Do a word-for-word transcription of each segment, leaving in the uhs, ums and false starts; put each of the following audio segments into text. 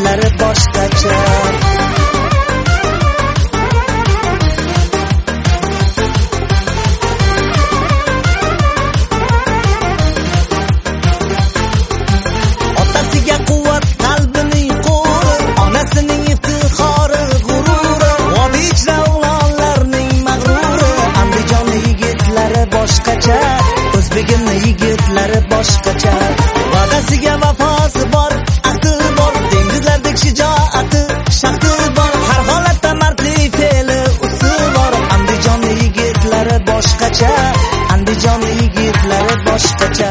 yigitlar boshqacha. Otasiga quvvat qalbining qo'ri, onasining iftixori g'ururi, vodiycha o'g'lonlarning mag'ruri. Andijon yigitlari boshqacha, O'zbekiston yigitlari boshqacha. Va'dasiga vafosi bor, ahdi bor, dengizlardek shijoati, shaxti bor, har holatda mardlik fe'li usi bor. Andijon yigitlari boshqacha, Andijon yigitlari boshqacha.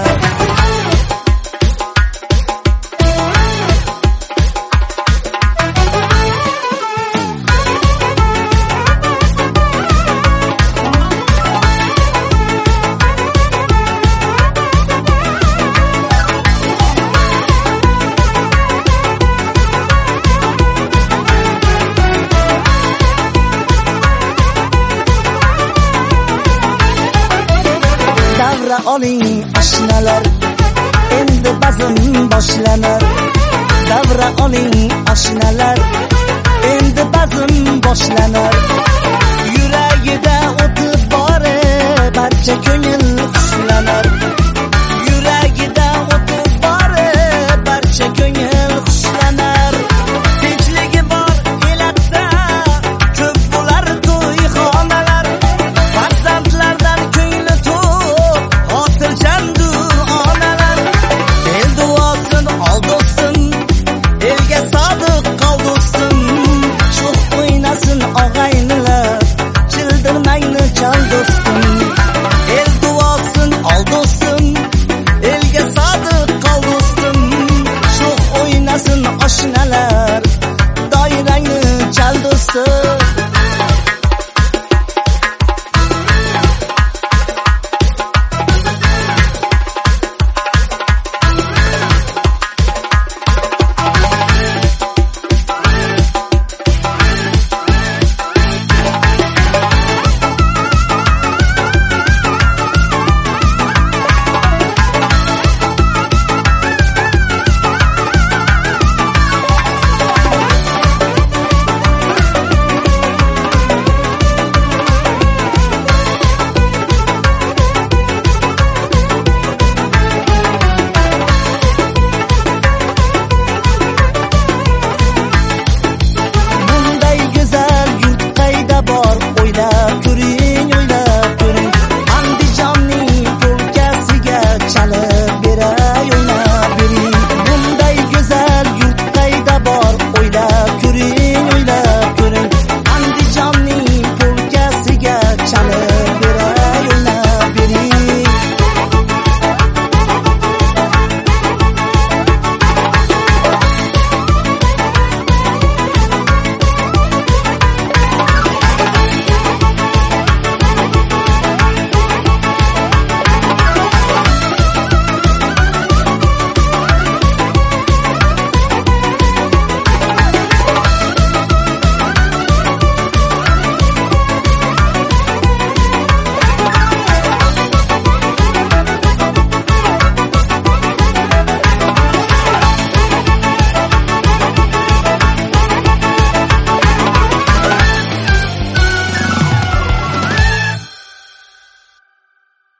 Davra oling ashnalar, endi bazm boshlanar. Davra oling ashnalar, endi bazm boshlanar. Yuragida o'tib bor, barcha ko'ngil xuslanar.